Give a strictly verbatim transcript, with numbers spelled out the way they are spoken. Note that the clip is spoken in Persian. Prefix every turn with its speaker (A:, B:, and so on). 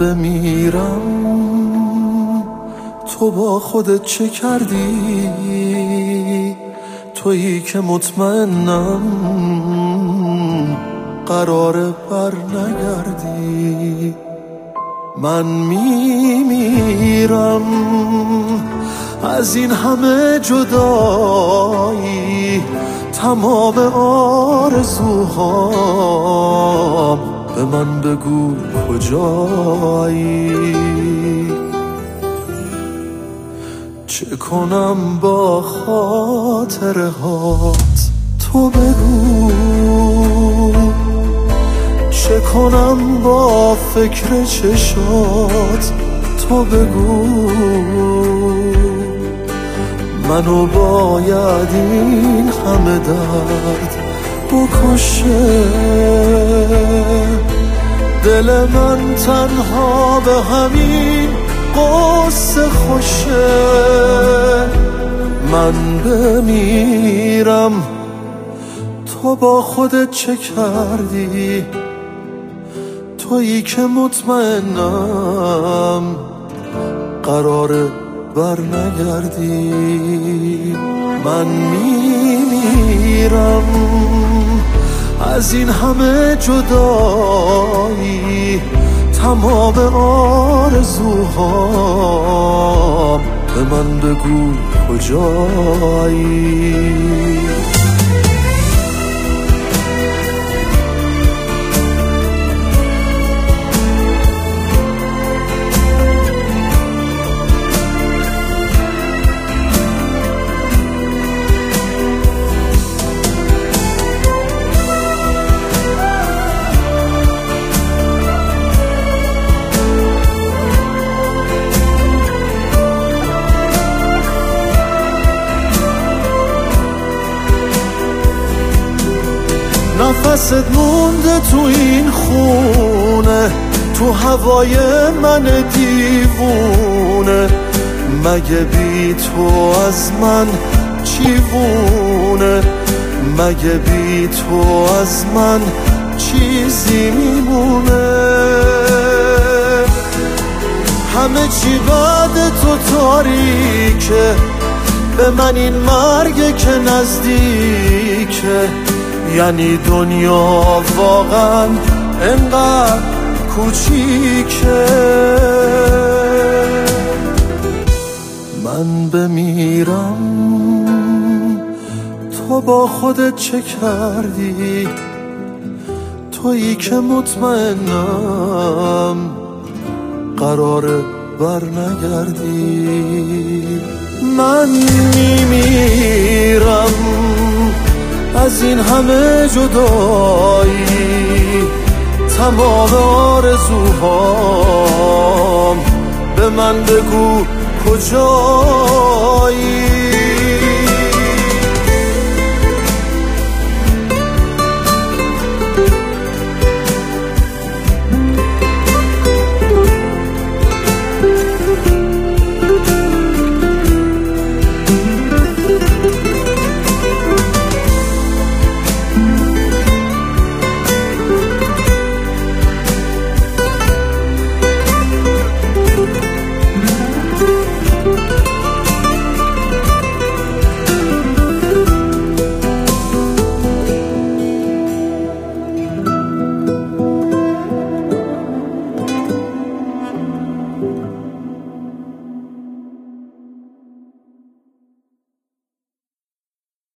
A: بمیرم تو با خودت چه کردی؟ تویی که مطمئنم قراره بر نگردی. من میمیرم از این همه جدایی، تمام آرزوهام به من بگو کجایی. چه کنم با خاطره هات تو بگو، چه کنم با فکر چشات تو بگو. منو باید این همه درد بکشه، دل من تنها به همین قصه خوشه. من بمیرم تو با خودت چه کردی؟ تویی که مطمئنم قراره بر نگردی. من میمیرم از این همه جدایی، تمام آرزوهام به من بگو کجایی. نفست مونده تو این خونه، تو هوای من دیوونه. مگه بی تو از من چیوونه؟ مگه بی تو از من چیزی میمونه؟ همه چی بعد تو تاریکه، به من این مرگ که نزدیکه. یعنی دنیا واقعا انقدر کوچیکه. من بمیرم تو با خودت چه کردی؟ تویی که مطمئنم قراره بر نگردی. من میمیرم از این همه جدایی، تمام آرزوهام به من بگو کجایی.